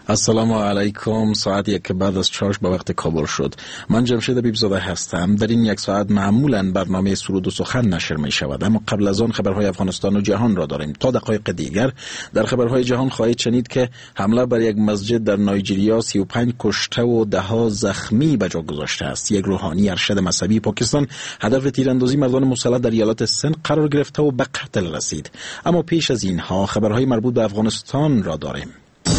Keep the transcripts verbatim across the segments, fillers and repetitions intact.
السلام علیکم. ساعت یک بعد از چاش به وقت کابل شد. من جمشید بیبزاده هستم. در این یک ساعت معمولا برنامه سرود و سخن نشر می شود، اما قبل از آن خبرهای افغانستان و جهان را داریم. تا دقایق دیگر در خبرهای جهان خواهید شنید که حمله بر یک مسجد در نایجریا سی و پنج کشته و ده ها زخمی به جا گذاشته است. یک روحانی ارشد مذهبی پاکستان هدف تیراندازی مردان مسلح در ایالت سند قرار گرفته و به قتل رسید. اما پیش از اینها خبرهای مربوط به افغانستان را داریم.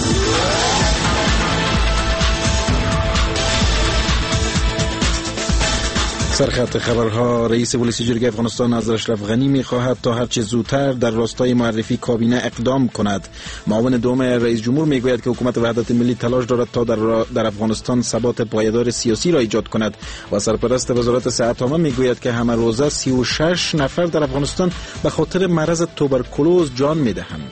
سرخط خبرها: رئیس پلیس جرگه افغانستان از اشرف غنی می‌خواهد تا هرچه زودتر در راستای معرفی کابینه اقدام کند. معاون دوم رئیس جمهور میگوید که حکومت وحدت ملی تلاش دارد تا در, در افغانستان ثبات پایدار سیاسی را ایجاد کند و سرپرست وزارت صحت عامه میگوید که همه روزه سی و شش نفر در افغانستان به خاطر مرض توبرکولوز جان می‌دهند.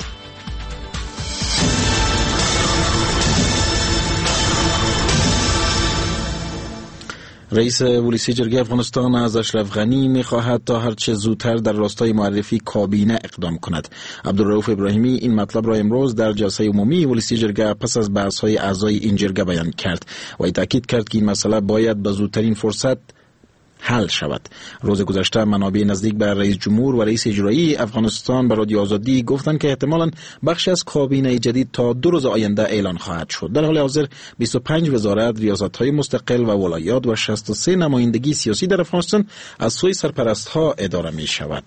رئیس پلیس جرگه افغانستان از اشرف غنی می‌خواهد تا هرچه زودتر در راستای معرفی کابینه اقدام کند. عبدالرؤوف ابراهیمی این مطلب را امروز در جلسه عمومی پلیس جرگه پس از بحث‌های اعضای این جرگه بیان کرد و تاکید کرد که این مسئله باید به زودترین فرصت حل شود. روز گذشته منابع نزدیک به رئیس جمهور و رئیس اجرایی افغانستان به رادیو آزادی گفتند که احتمالاً بخشی از کابینه جدید تا دو روز آینده اعلان خواهد شد. در حال حاضر بیست و پنج وزارت، ریاست‌های مستقل و ولایات و شصت و سه نمایندگی سیاسی در افغانستان از سوی سرپرست‌ها اداره می‌شود.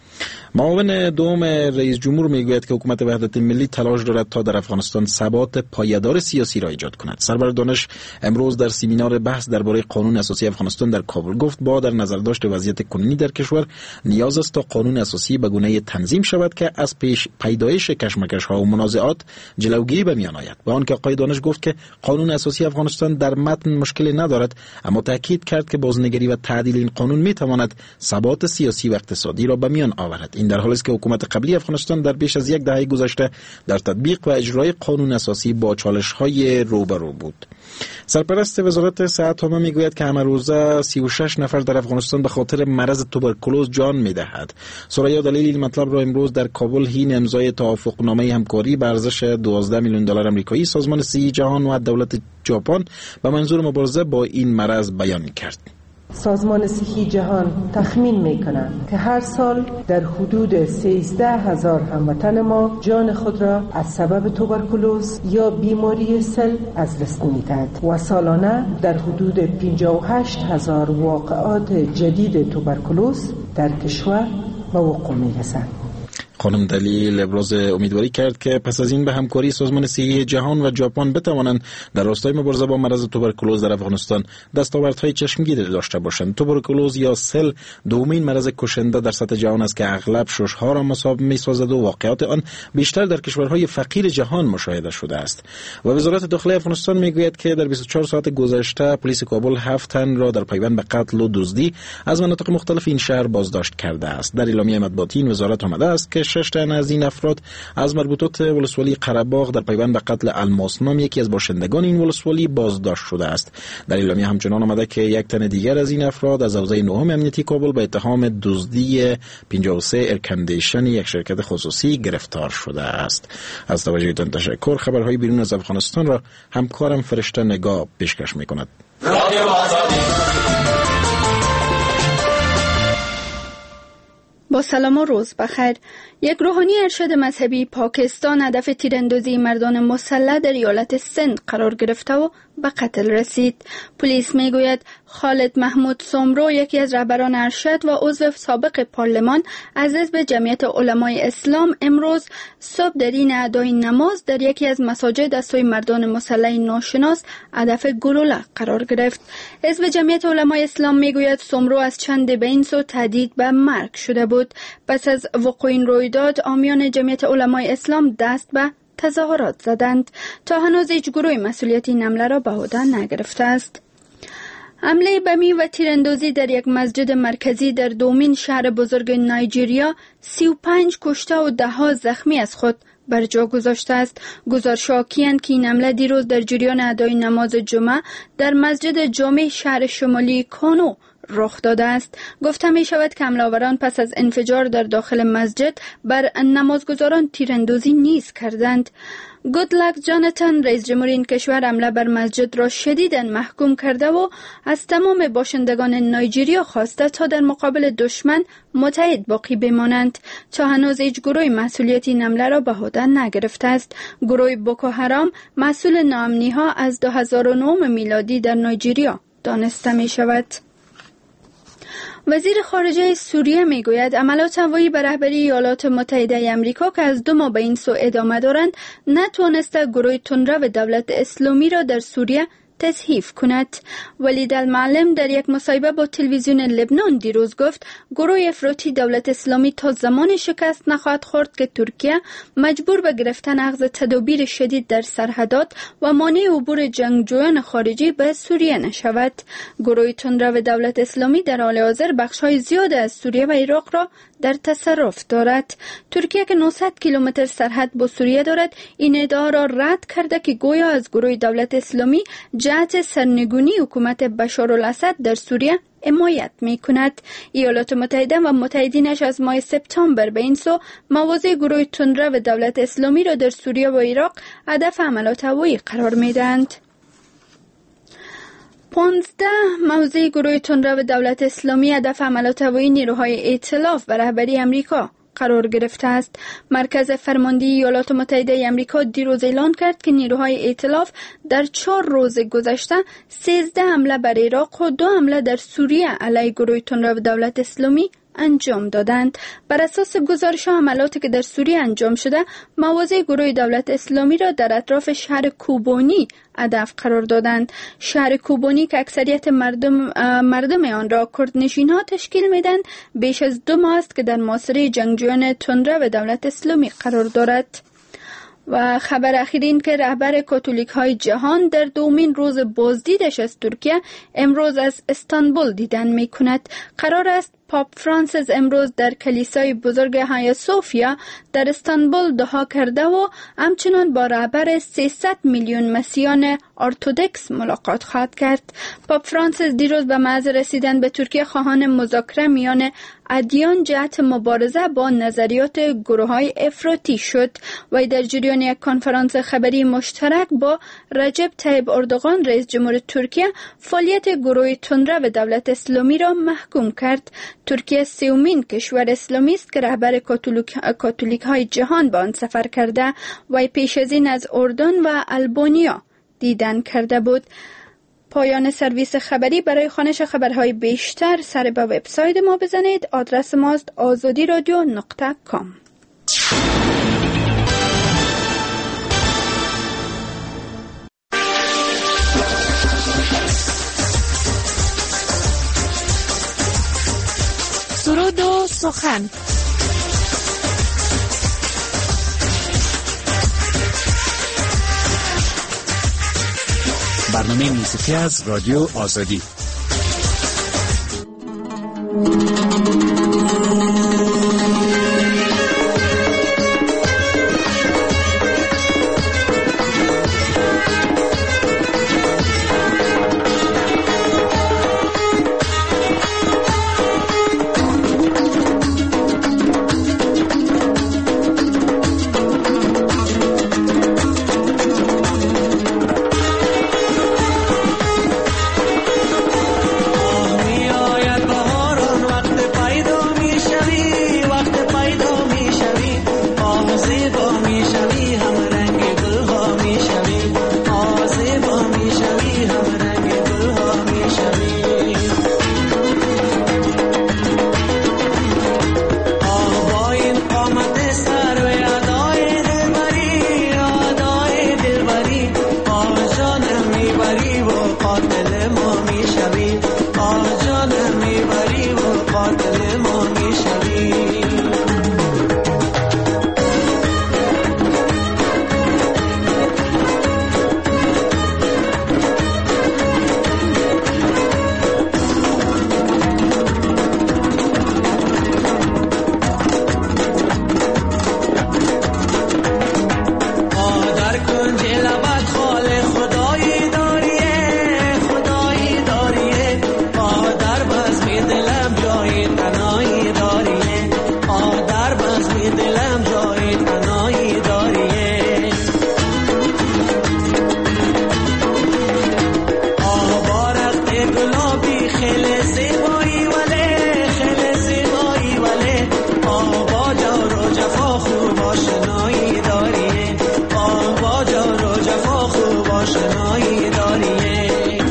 معاون دوم رئیس جمهور میگوید که حکومت وحدت ملی تلاش دارد تا در افغانستان ثبات پایدار سیاسی را ایجاد کند. سرور دانش امروز در سمینار بحث درباره قانون اساسی افغانستان در کابل گفت با در نظر داشت وضعیت کنونی در کشور نیاز است تا قانون اساسی به گونه‌ای تنظیم شود که از پیش پیدایش کشمکش‌ها و منازعات جلوگیری به میان آید. با آنکه آقای دانش گفت که قانون اساسی افغانستان در متن مشکلی ندارد، اما تاکید کرد که بازنگری و تعدیل این قانون میتواند ثبات سیاسی و اقتصادی را به میان آورد. این در حالی است که حکومت قبلی افغانستان در بیش از یک دهه گذشته در تطبیق و اجرای قانون اساسی با چالش‌های روبرو بود. سرپرست وزارت صحت عامه میگوید که همه روزه سی و شش نفر در افغانستان به خاطر مرض توبرکولوز جان میدهد. ثریا دلیل این مطلب را امروز در کابل حین امضای توافقنامه همکاری به ارزش دوازده میلیون دلار آمریکایی سازمان صحی جهان و دولت ژاپن به منظور مبارزه با این مرض بیان کرد. سازمان صحی جهان تخمین می‌کند که هر سال در حدود سیزده هزار هموطن ما جان خود را از سبب توبرکولوز یا بیماری سل از دست می‌دهند و سالانه در حدود پنجاه و هشت هزار واقعات جدید توبرکولوز در کشور به وقوع می‌رسند. خانم دلیل ابراز امیدواری کرد که پس از این به همکاری سازمان صحی جهان و ژاپن بتوانند در راستای مبارزه با مرض توبرکولوز در افغانستان دستاوردهای چشمگیر داشته باشند. توبرکولوز یا سل دومین مرض کشنده در سطح جهان است که اغلب شش‌ها را مصاب می‌سازد و واقعات آن بیشتر در کشورهای فقیر جهان مشاهده شده است. و وزارت داخلی افغانستان میگوید که در بیست و چهار ساعت گذشته پلیس کابل هفت تن را در پیوند به قتل و دزدی از مناطق مختلف این شهر بازداشت کرده است. در اعلامیه مطبوعاتی این وزارت آمده است که شش تن از این افراد از مربوطات ولسوالی قره‌باغ در پیوند به قتل الماس نام یکی از باشندگان این ولسوالی بازداشت شده است. در اعلامیه همچنان آمده که یک تن دیگر از این افراد از حوزه نهم امنیتی کابل به اتهام دزدی پنجاه و سه ایرکندیشن یک شرکت خصوصی گرفتار شده است. از توجهتان تشکر. خبرهای بیرون از افغانستان را همکارم فرشته نگاه پیشکش می‌کند. با سلام و روز بخیر. یک روحانی ارشد مذهبی پاکستان هدف تیراندازی مردان مسلح در ایالت سند قرار گرفته و به قتل رسید. پلیس میگوید خالد محمود سومرو، یکی از رهبران ارشد و عضو سابق پارلمان از حزب جمعیت علمای اسلام، امروز صبح در این ادای نماز در یکی از مساجد از سوی مردان مسلح ناشناس هدف گلوله قرار گرفت. حزب جمعیت علمای اسلام میگوید سومرو از چند به این سو تهدید به مرگ شده بود. پس از وقوع این رویداد عامیان جمعیت علمای اسلام دست به تظاهرات زدند. تا هنوز هیچ گروه مسئولیت این حمله را به عهده نگرفته است. حمله بمی و تیراندازی در یک مسجد مرکزی در دومین شهر بزرگ نایجریا سی و پنج کشته و ده ها زخمی از خود بر جا گذاشته است. گزارش‌ها حاکی‌اند که این حمله دیروز در جریان ادای نماز جمعه در مسجد جامع شهر شمالی کانو رخ داده است. گفته می شود که حمله‌آوران پس از انفجار در داخل مسجد بر نمازگزاران تیراندازی نیز کردند. گودلک جاناتان رئیس جمهور این کشور حمله بر مسجد را شدیداً محکوم کرده و از تمام باشندگان نایجریا خواسته تا در مقابل دشمن متحد باقی بمانند تا هنوز هیچ گروه مسئولیت این حمله را به عهده نگرفته است. گروه بوکو حرام مسئول ناامنی‌ها از دو هزار و نه میلادی در نایجریا دانسته می شود. وزیر خارجه سوریه میگوید عملات هوایی به رهبری ایالات متحده آمریکا که از دو ماه به این سو ادامه دارند نتوانسته گروه تندرو دولت اسلامی را در سوریه تضعیف کند. ولید المعلم در یک مصاحبه با تلویزیون لبنان دیروز گفت گروه افراطی دولت اسلامی تا زمان شکست نخواهد خورد که ترکیه مجبور به گرفتن اخذ تدابیر شدید در سرحدات و مانع عبور جنگجویان خارجی به سوریه نشود. گروه تندرو دولت اسلامی در حال حاضر بخش‌های زیاد از سوریه و عراق را در تصرف دارد. ترکیه که نهصد کیلومتر سرحد با سوریه دارد این ادعا را رد کرده که گویا از گروه دولت اسلامی جهت سرنگونی حکومت بشارالاسد در سوریه حمایت می کند. ایالات متحده و متحدینش از ماه سپتامبر به این سو مواضع گروه تندرو دولت اسلامی را در سوریه و عراق هدف حملات هوایی قرار می دهند. پانزده موضع گروه تندرو دولت اسلامی هدف حملات هوایی نیروهای ائتلاف و رهبری امریکا قرار گرفته است. مرکز فرماندهی ایالات متحده آمریکا دیروز اعلان کرد که نیروهای ائتلاف در چهار روز گذشته سیزده حمله بر عراق و دو حمله در سوریه علیه گروه تندرو دولت اسلامی انجام دادند. بر اساس گزارش حملاتی که در سوریه انجام شده مواضع گروه دولت اسلامی را در اطراف شهر کوبانی هدف قرار دادند. شهر کوبانی که اکثریت مردم مردم آن را کردنشین ها تشکیل میدن بیش از دو ماه است که در محاصره جنگجویان تندرو دولت اسلامی قرار دارد. و خبر اخیر این که رهبر کاتولیک های جهان در دومین روز بازدیدش از ترکیه امروز از استانبول دیدن می کند. قرار است پاپ فرانسیس امروز در کلیسای بزرگ هایا صوفیا در استانبول دعا کرده و همچنان با رهبر سیصد میلیون مسیحیان ارتدوکس ملاقات خواهد کرد. پاپ فرانسیس دیروز به محض رسیدن به ترکیه خواهان مذاکره میان ادیان جهت مبارزه با نظریات گروه‌های افراطی شد و در جریان یک کنفرانس خبری مشترک با رجب طیب اردوغان رئیس جمهور ترکیه فعالیت گروه تندرو دولت اسلامی را محکوم کرد. ترکیه سومین کشور اسلامی است که رهبر کاتولیک, کاتولیک های جهان به آن سفر کرده و پیش از این از اردن و البانیا دیدن کرده بود. پایان سرویس خبری. برای خوانش خبرهای بیشتر سر به وبسایت ما بزنید. آدرس ماست آزادی رادیو نقطه کام. سرود و سخن. برنامه موسیقی از رادیو آزادی. آشنایی داریه، آه با جار و جفا خوب آشنایی داریه.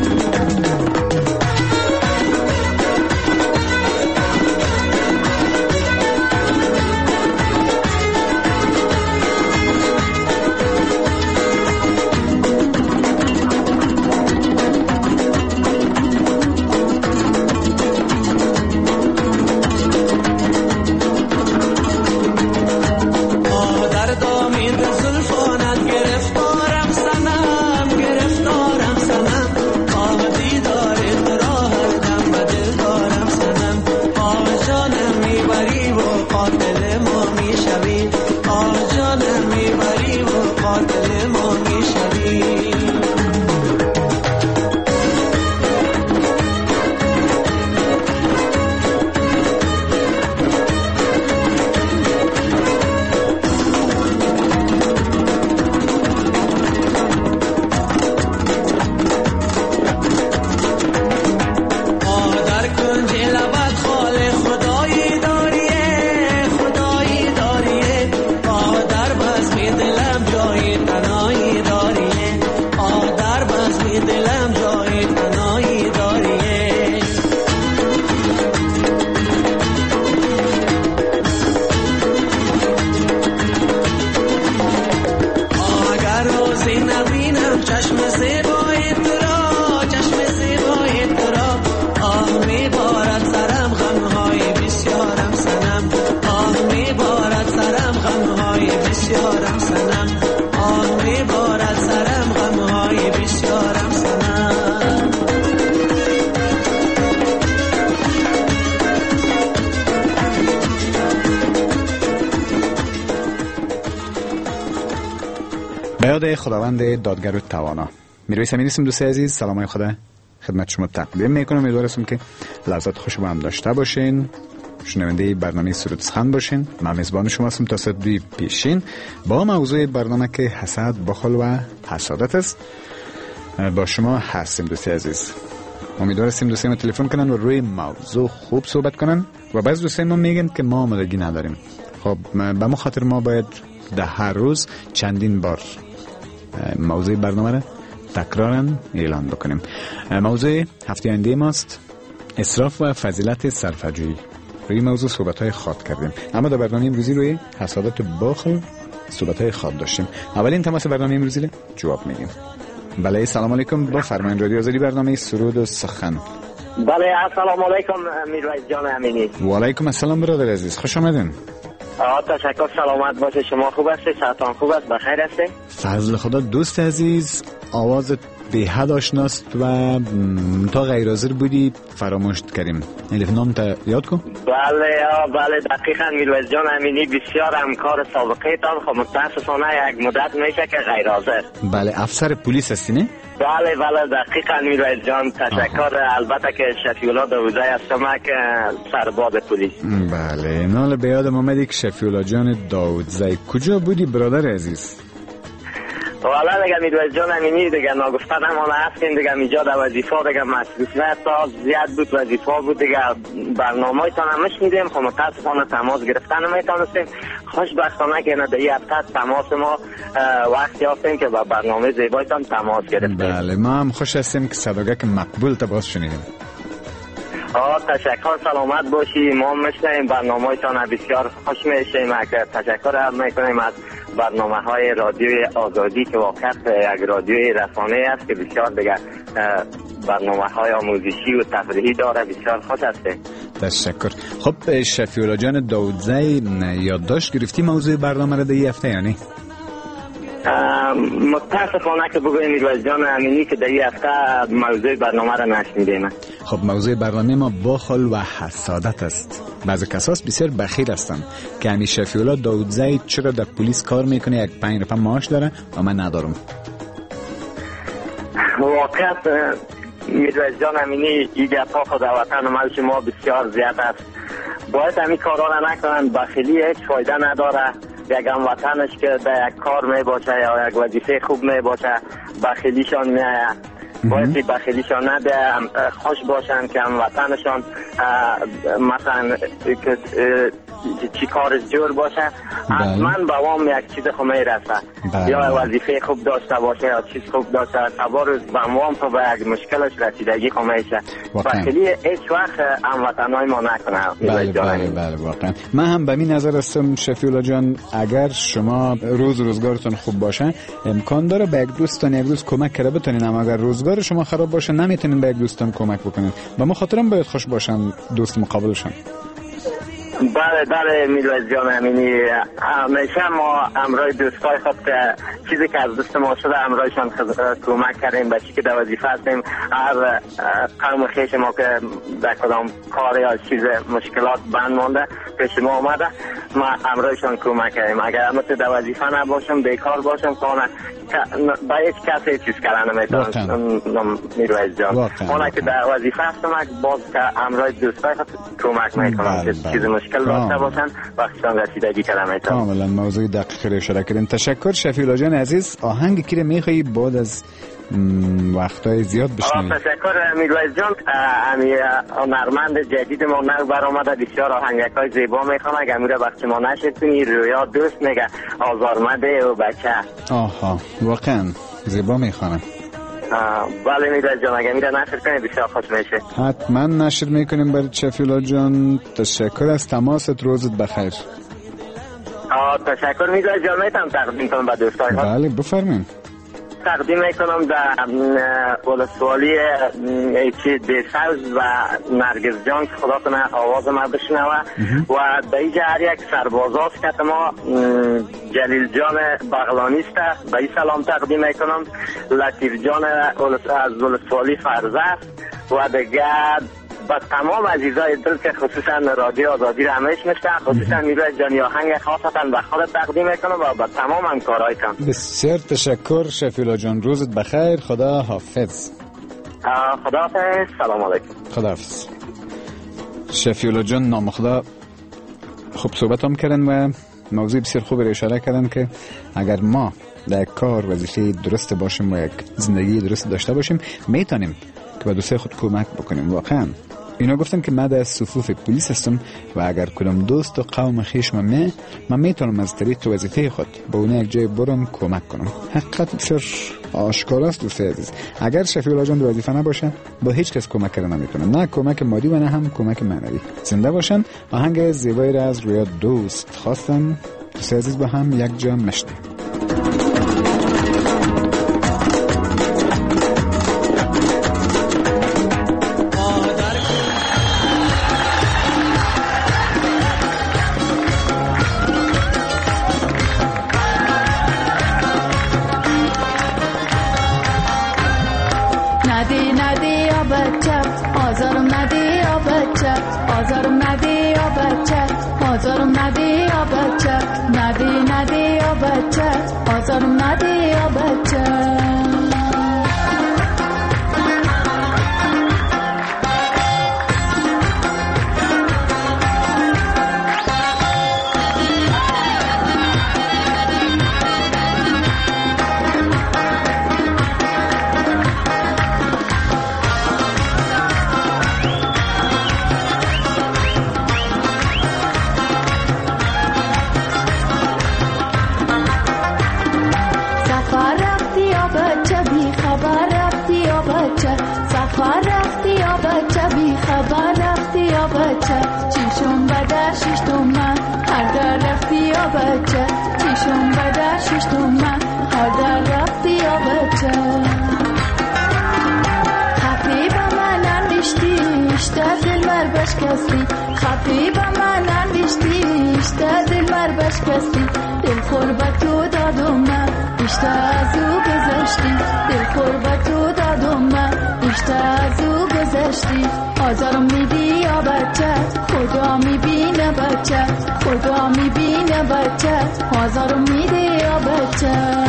به یاد خداوند دادگر و توانا. میرویس امینی هستم دوست عزیز، سلام خدا خدمت شما تقدیم میکنم. امیدوارم که لحظات خوش با هم داشته باشین، شنونده برنامه سرود سخن باشین. من میزبان شما هستم تا ساعت دوی پیشین با موضوع برنامه که حسد، بخل و حسادت است. با شما هستیم دوست عزیز. امیدوارم دوستای ما تلفن کنن و روی موضوع خوب صحبت کنن. و بعضی دوستای ما میگن که ما آمادگی نداریم. خب به ما خاطر ما باید ده هر روز چندین بار موضوع برنامه را تکرارا اعلان بکنیم. موضوع هفته آینده ماست اسراف و فضیلت صرفه‌جویی. روی موضوع صحبت‌های خاص کردیم، اما در برنامه امروزی روی حسادت و بخل صحبت‌های خاص داشتیم. اولین تماس برنامه امروزی را جواب میدیم. بله سلام علیکم، با فرمان رادیو آزادی برنامه سرود و سخن. بله السلام علیکم میرویس جان امینی. و علیکم السلام برادر عزیز، خوش آمدین. آه تشکر، سلامت باشه. شما خوب هستید؟ صحتان خوب است؟ بخیر هستید؟ فضل خدا. دوست عزیز آوازت به حد آشناست و تا غیر حاضر بودی فراموش کردیم. الف نام تا یاد کن. بله بله دقیقاً میرویس جان امینی، بسیار همکار سابقه تان. خب متاسفانه یک مدت میشه که غیر حاضر. بله افسر پلیس هستی نه؟ بله بله دقیقاً میرویس جان، تشکر. آه. البته که شفیعالله داوودزی هستم که سرباز پلیس. بله نال به یادم اومدی که شفیعالله جان داوودزی کجا بودی برادر عزیز؟ والا دیگه میرویس جان امینی دیگه ناگفته نمانه هستیم دیگه. اینجا در وظیفه دیگه مصروفیت تا زیاد بود، وظیفه بود دیگه. برنامه تان همش میدیم، خب متاسفانه تماس گرفتن نمیتونستیم. خوشبختانه که در این هفته تماس ما وقتی یافتیم که با برنامه زیبایتان تماس گرفتیم. بله ما هم خوش هستیم که صداقت مقبول تا باز شنیدیم. آه تشکر، سلامت باشی. ما میشنیم برنامه تان بسیار خوش میشیم. تشکر هم میکنیم از برنامه های رادیوی آزادی که واقعا یک رادیوی رسانه است که بسیار دیگه برنامه های آموزشی و تفریحی داره. بسیار خوش هسته. تشکر. خب شفیعالله جان داوودزی یادداشت گرفتی موضوع برنامه را در این هفته یعنی؟ متاسفانه که بگویم میرویس جان امینی که در این هفته موضوع برنامه را نشنیدیم. خب موضوع برنامه ما بخل و حسادت است. بعضی کساس بسیار بخیل هستند که همین شفیعالله داوودزی چرا در پلیس کار میکنه، یک پنج روپه معاش داره و من ندارم. واقعا میرویس جان امینی این گپ‌ها خود وطن مال شما بسیار زیاد است. باید همین کارا را نکنن. بخیلی هیچ فایده نداره. یک هموطنش که در یک کار می باشه یا یک وظیفه خوب می باشه بخیلیشان می باید بخیلیشان نده، خوش باشن که هم وطنشان مثلا چی کار جور باشه. حتما به وام یک چیز خو میرسه، یا وظیفه خوب داشته باشه یا چیز خوب داشته سوار به وام تو به یک مشکلش رسیدگی خو میشه. بخیلی هیچ وقت هموطنای ما نکنه. بله بله بله واقعا من هم به این نظر هستم شفیولا جان. اگر شما روز روزگارتون خوب باشه امکان داره به یک دوستان یک روز کمک کرده بتونین، اما اگر روزگار شما خراب باشه نمیتونین به یک دوستان کمک بکنین. به ما خاطرم باید خوش باشن دوست مقابلشان. بله بله میلوز جان امینی، همیشه ما امرای دوستای خود که چیزی که از دست ما شده امرایشان کمک کردیم، به چی که در وظیفه هستیم. هر قوم خیش ما که در کدام کار یا چیز مشکلات بند مانده پیش ما آمده ما امرایشان کمک کردیم. اگر همه در وظیفه نباشم بیکار باشم کنه با هیچ کسی چیز کردن نمیتونم میلوز جان. اونه که در وظیفه هستم باز که امرای دوستای خود کمک میکنم که چیز مشکل داشته باشن وقتشان رسیدگی کردن میتونم. کاملا موضوع دقیق رو اشاره کردین. تشکر شفیولا جان عزیز. آهنگ کی رو میخوایی بعد از وقتای زیاد بشنویم؟ تشکر میلوز جان. امی هنرمند جدید ما نو برآمده، بسیار آهنگای زیبا میخوام. اگر میره وقتی ما نشدونی رویا دوست میگه آزارمده و بچه. آها واقعا زیبا میخوانم. بله میلوز جان اگر میره نشر کنی بسیار خوش میشه. حتما نشر میکنیم برای شفیولا جان. تشکر از تماست، روزت بخیر. تشکر میلوز جان. میتونم تقدیم کنم به دوستای خود؟ بله بفرمین. تقدیم میکنم در ولسوالی ایچی دیساوز و نرگس جان که خدا کنه آواز ما بشنوه و در اینجا هر یک سربازاست که ما جلیل جان بغلانی است به این سلام تقدیم میکنم. لطیف جان از ولسوالی فرزه و دیگه با تمام عزیزای دل که خصوصا رادیو آزادی رو همش میشتن، خصوصا میلوز جان آهنگ خاصتا به خودت تقدیم میکنم و با تمام همکارایتان. بسیار تشکر شفیولا جان. روزت بخیر. خدا حافظ. خدا حافظ. سلام علیکم. خدا حافظ. شفیولا جان نامخدا خوب صحبت هم کردن و موضوع بسیار خوب رو اشاره کردن که اگر ما در کار وظیفه درست باشیم و یک زندگی درست داشته باشیم میتونیم که به دوستای خود کمک بکنیم. واقعا اینا گفتن که من در صفوف پلیس هستم و اگر کدام دوست و قوم خیش من می من میتونم از طریق وظیفه خود به اون یک جای برم کمک کنم. حقیقت بسیار آشکار است دوستای عزیز. اگر شفیولا جان در وظیفه نباشه با هیچ کس کمک کردن نمیتونه، نه کمک مادی و نه هم کمک معنوی. زنده باشن. آهنگ زیبایی را از روی دوست خواستم. دوستای عزیز با هم یک جا مشنیم. آزارم میدی یا بچه خدا میبینه بچه خدا میبینه بچه آزارم میدی یا بچه.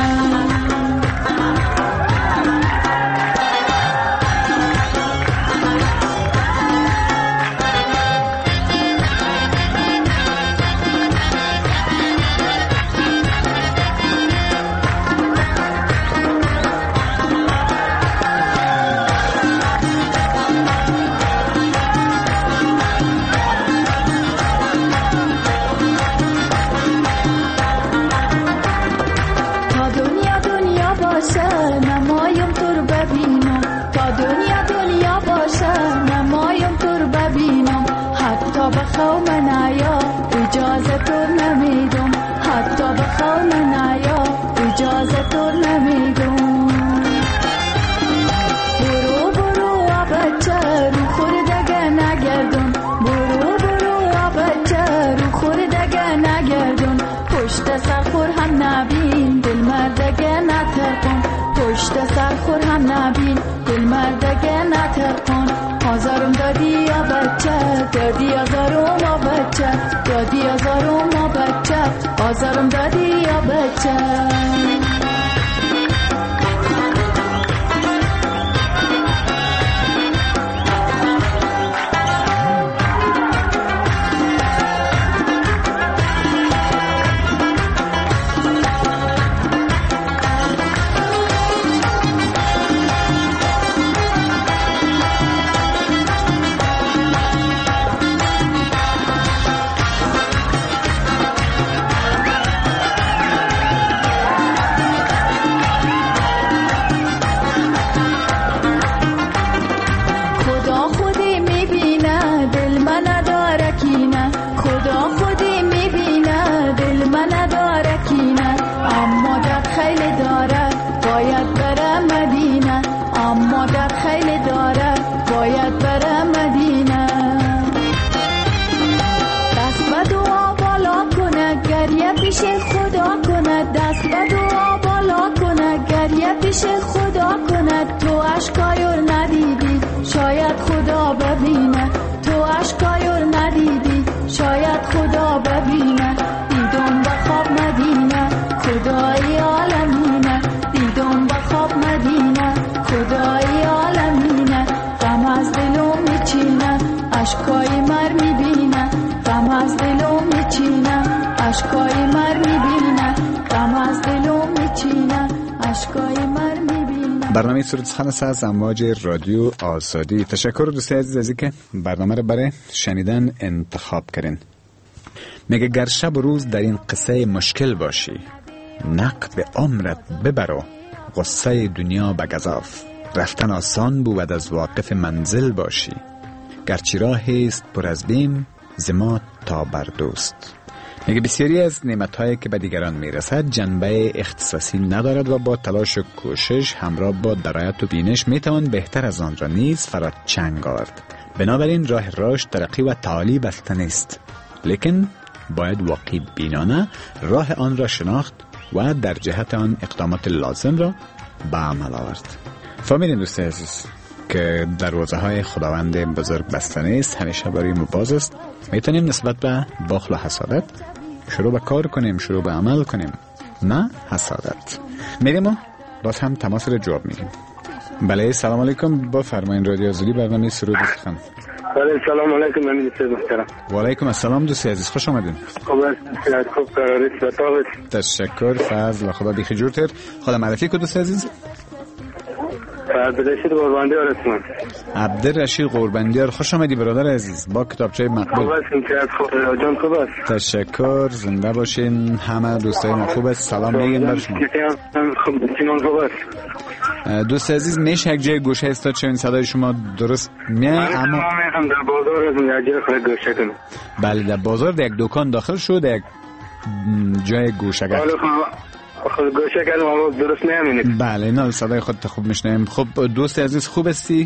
بخوام نیا اجازه تو نمیدم، حتی بخوام نیا اجازه تو نمیدم. برو برو بچه رو خوردگه نگردم، برو برو بچه رو خوردگه نگردم. پشت سرخور هم نبین دل مردگه نترکن، پشت سرخور هم نبین دل مردگه نترکن. آزارم دادی یا بچه، دادی آزارم یا بچه، دادی آزارم یا بچه، آزارم دادی یا بچه. پیش خدا کند، تو اشکایور ندیدی شاید خدا ببینه، تو اشکایور ندیدی شاید خدا ببینه. دیدم بخواب مدینه خدای عالمینه، دیدم بخواب مدینه خدای عالمینه. غم از دلم میچینه اشکای مر میبینه، غم از دلم میچینه اشکای مر میبینه، غم از دلم میچینه اشکای مر میبینه. برنامه سرود سخن است از امواج رادیو آزادی. تشکر دوستای عزیز از اینکه برنامه رو برای شنیدن انتخاب کردین. میگه گر شب و روز در این قصه مشکل باشی، نقد عمرت ببرو غصه دنیا به گزاف. رفتن آسان بود از واقف منزل باشی، گرچه راهی است پر از بیم زما تا بر دوست. میگه بسیاری از نعمت‌هایی که به دیگران میرسد جنبه اختصاصی ندارد و با تلاش و کوشش همراه با درایت و بینش میتوان بهتر از آن را نیز فرا چنگ آورد. بنابراین راه رشد، ترقی و تعالی بسته نیست، لیکن باید واقعی بینانه راه آن را شناخت و در جهت آن اقدامات لازم را به عمل آورد. فهمیدین دوست عزیز که دروازه های خداوند بزرگ بسته نیست، همیشه برای ما باز است. میتونیم نسبت به بخل و حسادت شروع به کار کنیم، شروع به عمل کنیم، نه حسادت. میریم و باز هم تماس را جواب میگیم. بله سلام علیکم، با فرمایین رادیو آزادی برنامه سرود سخن. بله سلام علیکم امین سید محترم. و علیکم السلام دوست عزیز، خوش آمدین. خوب است، خوب قرارید بتابید. تشکر، فضل خدا بیخی جورتر. خدا معرفی کو دوست عزیز. عبدالرشید قرباندیار هستم. عبدالرشید قرباندیار، خوش آمدی برادر عزیز با کتابچه مقبول. خوب هستیم که از خوب جان خوب است. تشکر، زنده باشین همه دوستای ما. خوب است، سلام میگیم بر شما. خوب خوب است. دوست عزیز میشه یک جای گوشه استاد چون صدای شما درست میاد؟ اما من میخوام در بازار از یک جای خود گوشه کنم. بله در بازار در یک دکان داخل شد، یک جای گوشه گرد. خود گوشه کردم آواز درست نمیاد. بله نه صدای خودت خوب میشنویم. خب دوست عزیز خوب هستی؟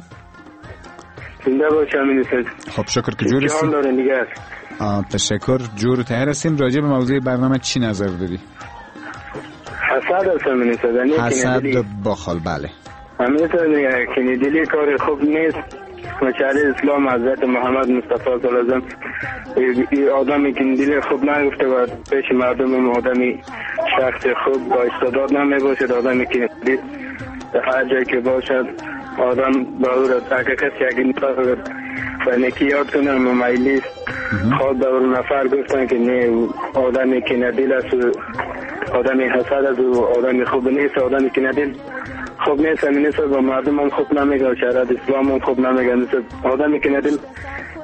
زنده باشی امین سید. خب شکر که جور هستی. جان داره نگه. آه تشکر، جور و طاهر هستیم. راجع به موضوع برنامه چی نظر داری؟ حسد است امین سید. حسد با خال. بله امین سید که دلی کار خوب نیست. مشعل اسلام حضرت محمد مصطفی صلی الله علیه و آله آدمی که دل خوب نگفته و پیش مردم آدمی شخص خوب با استعداد نمی باشد، آدمی که در هر جایی که باشد آدم با او را تحقیقت که اگه نفر و نکی یاد کنه ممیلی است. خود دور نفر گفتن که نه آدمی که ندل است آدمی حسد است و آدمی خوب نیست، آدمی که ندل خوب نیست همین نیست و مردم هم خوب نمیگه و شرط اسلام هم خوب نمیگه. آدمی که ندل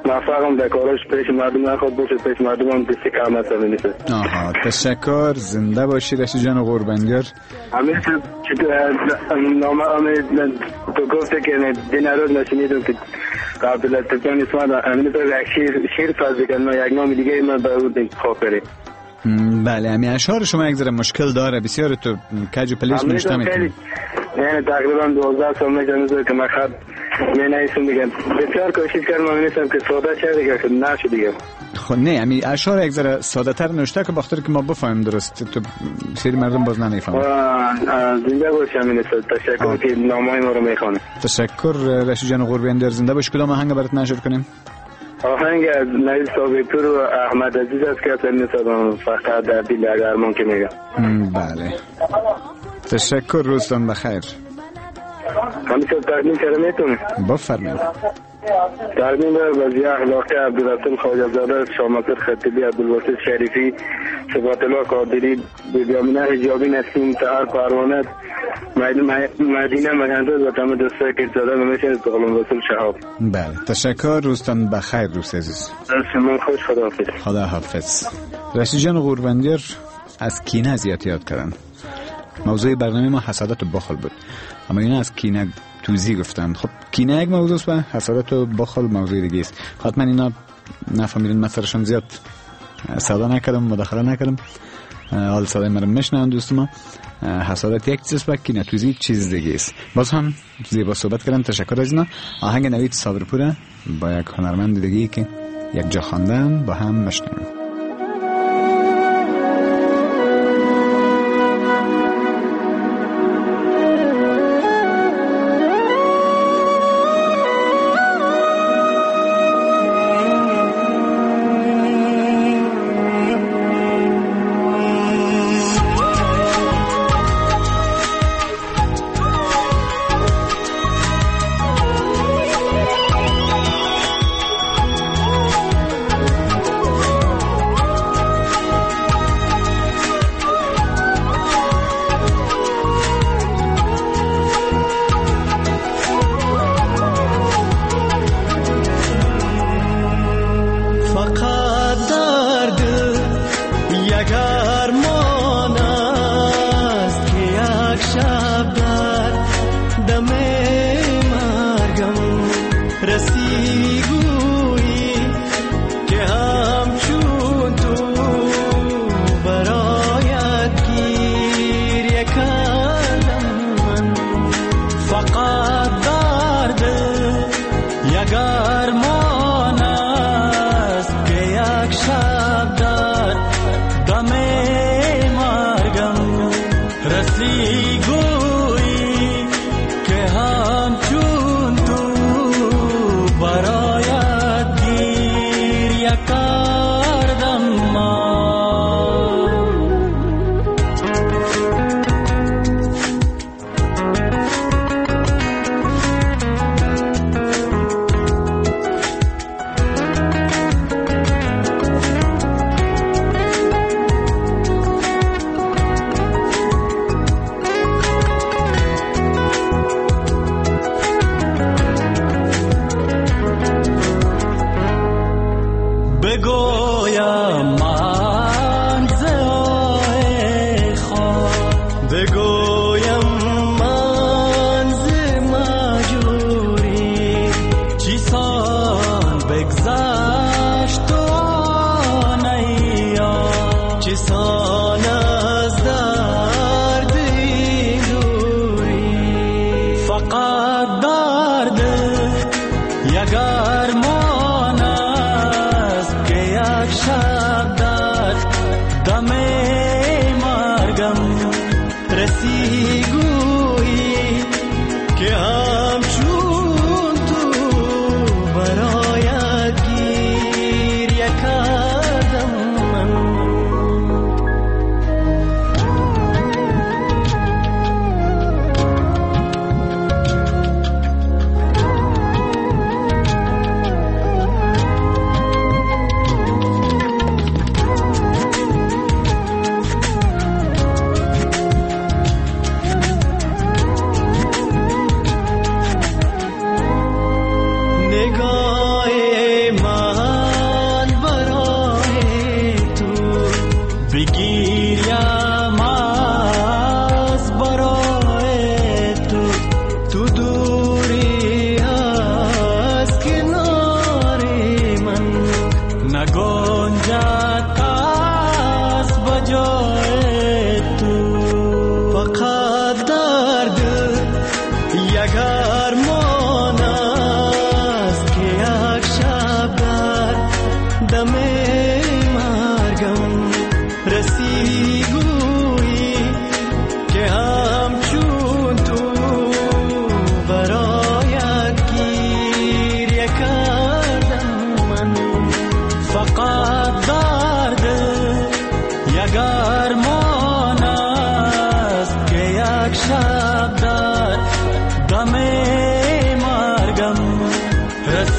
موفقم در کارش پیش مردم نخواد باشه، پیش مردم هم دستی کامت هم نیست. آها تشکر، زنده باشی رشید جان قربانگر. همین نامه همه تو گفته که دین روز نشنیدم که قبل از تکان اسمت همین تو یک شیر شیر سازی کن، یک نام دیگه من به اون خواه کنه. بله همین اشعار شما یک ذره مشکل داره، بسیار تو کج و پلیس نوشته میکنی. یعنی تقریبا دوازده سال میشه که من خط می نویسم دیگه، بسیار کوشش کردم من نیستم که ساده شد دیگه که نشد دیگه. خب نه همین اشعار یک ذره ساده تر نوشته که بخاطر که ما بفهمیم درست، تو سری مردم باز نمیفهمن. زنده باش همین است. تشکر که نامای ما رو میخوانه. تشکر رشید جان قربانگر، زنده باش. کدام آهنگ برات نشر کنیم؟ آهنگ از نوید صابرپور و احمد عزیز است که اصلا نیستم، فقط در دل ارمان که میگم. بله تشکر، روزتان بخیر. همیشه تقدیم کرده میتونی؟ بفرمایید. تقدیم به وزیر اخلاقی عبدالرحیم خواجه زاده، شامسر خطیبی، عبدالواسط شریفی، صفات الله قادری، بیامینه حجابی، نسیم سحر پروانه، مدینه مهندس و تمام دوستای که زاده میشه غلام رسول شهاب. بله تشکر، روزتان بخیر دوست عزیز. شما خوش، خداحافظ. خداحافظ. رشید جان قربانگر از کینه اذیت یاد کردن. موضوع برنامه ما حسادت و بخل بود، اما اینا از کینه توضیح گفتن. خب کینه یک موضوع است و حسادت و بخل موضوع دیگه است. حتما اینا نفهمیدن، مثلشون زیاد ساده نکردم، مداخله نکردم، حال ساده مرا میشنن دوست ما. حسادت یک چیز و کینه توضیح چیز دیگه است. باز هم زیبا صحبت کردن، تشکر از اینا. آهنگ نوید صابرپور با یک هنرمند دیگه که یک جا خواندن با هم میشنویم.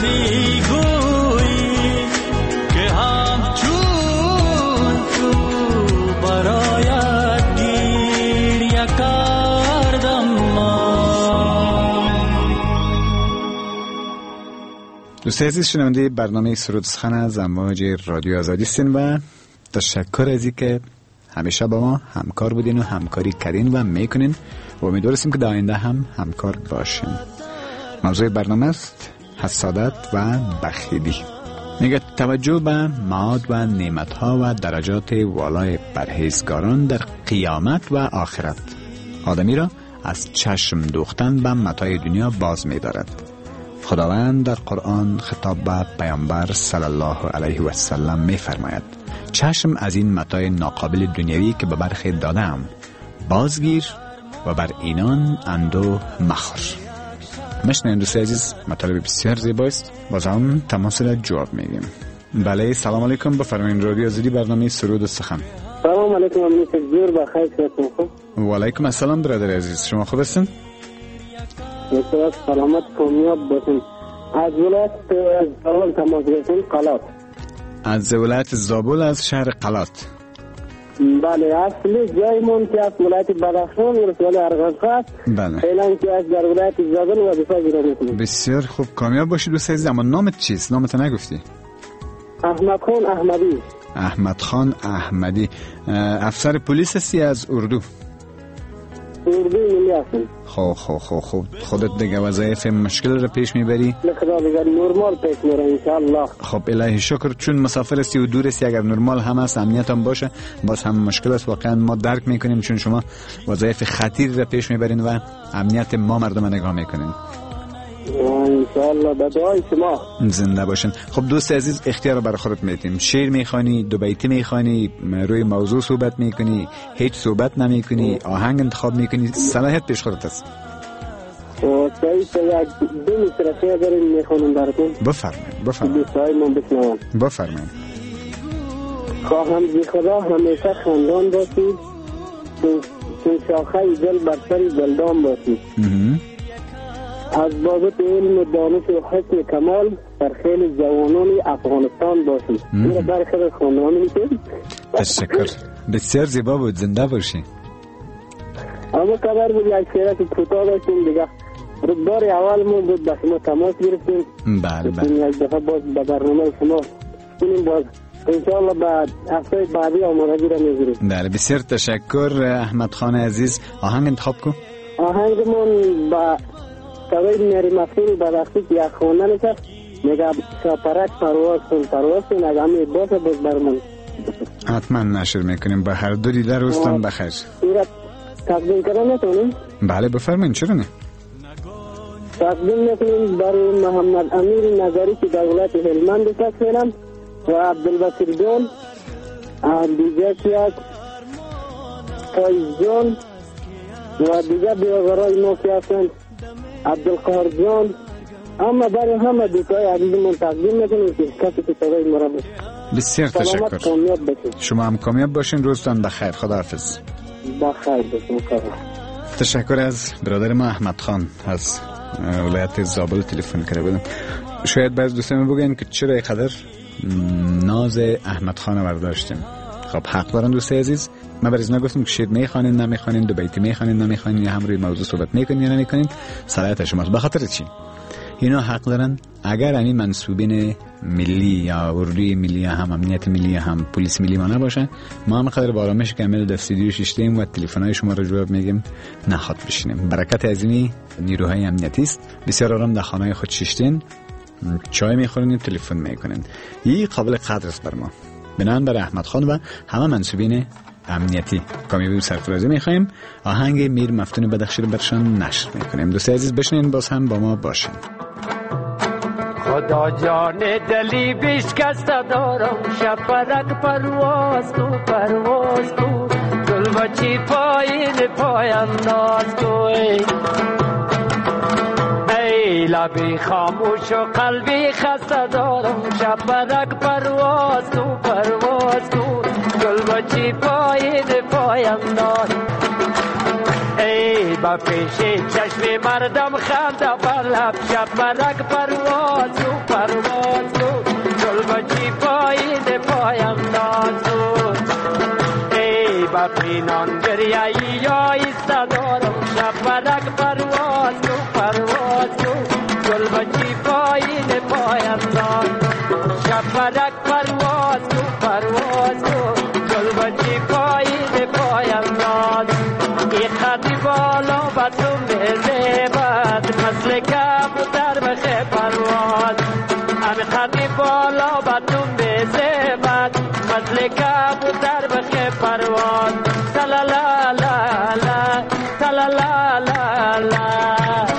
کسی گویی که همچون تو برایت گریه کردم ما. دوستان عزیز، شنونده برنامه سرود سخن از امواج رادیو آزادی هستین و تشکر از اینکه همیشه با ما همکار بودین و همکاری کردین و میکنین و امیدواریم که در آینده هم همکار باشین. موضوع برنامه است حسادت و بخیلی. میگه توجه به معاد و نعمتها و درجات والای پرهیزگاران در قیامت و آخرت آدمی را از چشم دوختن به متاع دنیا باز می‌دارد. خداوند در قرآن خطاب به پیامبر صلی الله علیه و سلم می‌فرماید چشم از این متاع ناقابل دنیوی که به برخی دادم بازگیر و بر اینان اندوه مخور. مشنوین دوست عزیز، مطالب بسیار زیباست. باز هم تماس را جواب میگیم. بله، سلام علیکم، بفرمایید. رادیو آزادی، برنامه سرود و سخن. سلام علیکم، امید جور بخیر هستم. و علیکم السلام برادر عزیز، شما خوب هستین؟ بسیار سلامت کامیاب باشین. از ولایت زابل تماس گرفتیم، قلات. از ولایت زابل از شهر قلات. بله، اصلی جایمون که از ولایت بدخشان ولسوالی ارغنقه است. بله. فعلا که از در ولایت زابل و دفاع گیرا میکنیم. بسیار خوب، کامیاب باشی دوست عزیز. اما نامت چیست؟ نامت نگفتی؟ احمد خان احمدی. احمد خان احمدی. افسر پلیس هستی از اردو؟ اردو ملی هستم. خب خب خب خب خودت دیگه وظایف مشکل رو پیش میبری؟ خدا دیگه نرمال پیش میره انشالله. خب الهی شکر، چون مسافر هستی و دور هستی، اگر نرمال هم هست امنیت هم باشه باز هم مشکل است. واقعا ما درک میکنیم چون شما وظایف خطیر رو پیش میبرین و امنیت ما مردم نگاه میکنین. انشالله به دعای شما زنده باشین. خب دوست عزیز، اختیار رو برای خودت میتیم. شعر میخوانی، دو بیتی میخوانی، روی موضوع صحبت میکنی، هیچ صحبت نمیکنی، آهنگ انتخاب میکنی، صلاحیت پیش خودت است. و سعی سعی دو مصرفه داریم میخوانم براتون. بفرمایید بفرمایید. دوستای من بشنوان. بفرمایید. خواهم زی خدا همیشه خندان باشی، چون شاخه دل بر سر گلدان باشی. از بابت علم و دانش و حسن کمال در خیل جوانان افغانستان باشی. میره برای خیلی خانوان میکنی. تشکر، بسیار زیبا بود، زنده باشی. اما قدر بود یک شیره که کوتاه داشتیم دیگه. بار اول ما بود با شما تماس گرفتیم. بله بله. یک دفعه باز به برنامه شما کنیم، باز انشاءالله بعد هفته بعدی آمادگی را میگیریم. بله، بسیار تشکر احمد خان عزیز. آهنگ انتخاب کن. آهنگمون با سوید میری مفهوم بدخشی که یک خوانده نشد میگه شاپرک پرواز کن پرواز کن اگه همی باشه باز برمون حتما نشر میکنیم. به هر دو دیده روستان بخیر. ایرا تقدیم کردن نتونیم؟ بله بفرمایید، چرا نه؟ تقدیم نکنیم برای محمد امیر نظری که در ولایت هلمند است فعلا و عبدالبصیر جان دیگه که فایز جان و دیگه بیاغرای ما که هستند عبدالقهار جان. اما برای همه دوستای عزیزمون تقدیم میکنیم که کسی که صدای ما را بشنوه. بسیار تشکر. کامیاب باشین. شما هم کامیاب باشین. روزتان بخیر. خداحافظ. بخیر باشین. تشکر از برادر ما احمد خان از ولایت زابل تلفن کرده بودم. شاید بعض دوستان بگن که چرا اینقدر ناز احمد خان رو برداشتیم. خب حق دارن دوست عزیز. من برای از نگفتم که شعر میخوانین نمیخوانین، دو بیتی میخوانین نمیخوانین، یا هم روی موضوع صحبت میکنین یا نمیکنین، صلاحیت شماست. به خاطر چی؟ اینا حق دارن. اگر همین منصوبین ملی یا اردوی ملی یا هم امنیت ملی یا هم پلیس ملی ما نباشه، ما هم قدر با آرامش کامل در استودیو شیشتیم و تلفن‌های شما رو جواب میگیم، نخواد بشینیم. برکت عظیمی نیروهای امنیتی است. بسیار آرام در خانه‌های خود شیشتین، چای میخورین، تلفن میکنین. این قابل قدر است بر ما. بنان بر احمد خان و همه منصوبین امنیتی کامیابی و سرفرازی میخوایم. آهنگ میر مفتون بدخشی رو برشان نشر میکنیم. دوست عزیز بشنین، باز هم با ما باشین. خدا جان دلی بشکست دارم، شپرک پرواز تو پرواز تو، گل بچی پایین پای انداز تو. ای لبی خاموش و قلبی خسته دارم، شپرک پرواز تو پرواز تو، گل بچی پایین پای انداز. ای با پیش چشم مردم خنده بر لب شبرک پرواز کو پرواز کو گل بچی پایین پایم ناز کو ای با پینان دریایی یا ایستا دارم شبرک پرواز کو پرواز کو گل بچی پایین پایم ناز شبرک پرواز کو پرواز کو گل بچی پایین پایم ناز ای خطی بالا با تو میزبد مثل کبوتر بخه پرواز امی خطی بالا با تو میزبد مثل کبوتر بخه پرواز تلالا لا لا تلالا لا لا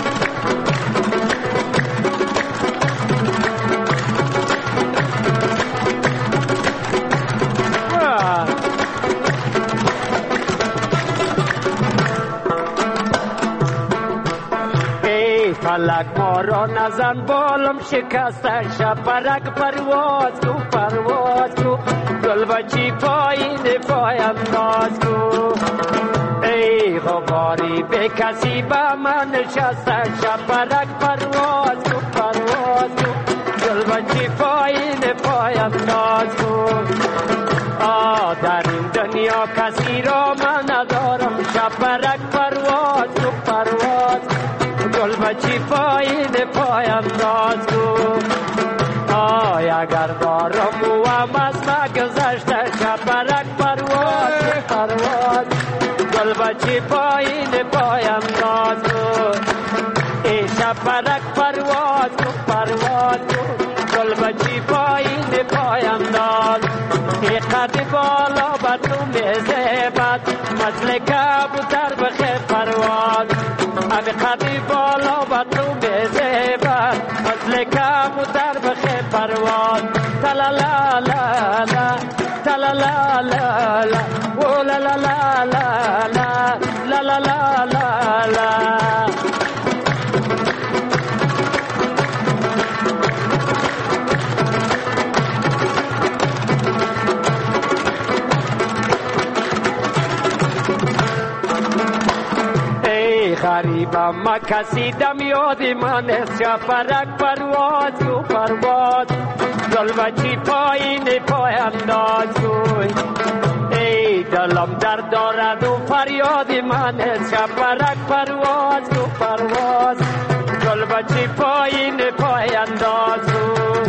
فلک ما را نزن بالم شکسته شبرک پرواز کو پرواز کو گل بچی پایین پایم ناز کو ای غباری به کسی با من نشسته شبرک پرواز کو پرواز کو گل بچی پایین پایم ناز کو آه در این دنیا کسی را من ندارم شبرک پرواز کو پرواز گل بچی پایین پایم ناز کو آی اگر دارم و هم از نگذشته شبرک پرواز پرواز گل بچی پایین پایم ناز کو ای شبرک پرواز پرواز گل بچی پایین پایم ناز ای قد بالا بر تو میزبد مثل کبوتر بخه پرواز امی قدی بالا با تو میزبد مثل کبوتر بخه پرواز تلالا لا لا تلالا لا لا و لا لا لا لا لا لا لا لا لا غریبم ما کسی دم یاد من است شبرک پرواز کو پرواز گل بچی پایین پایم ناز کوی ای دلم درد دارد و فریاد من است شبرک پرواز کو پرواز گل بچی پایین پایم ناز کوی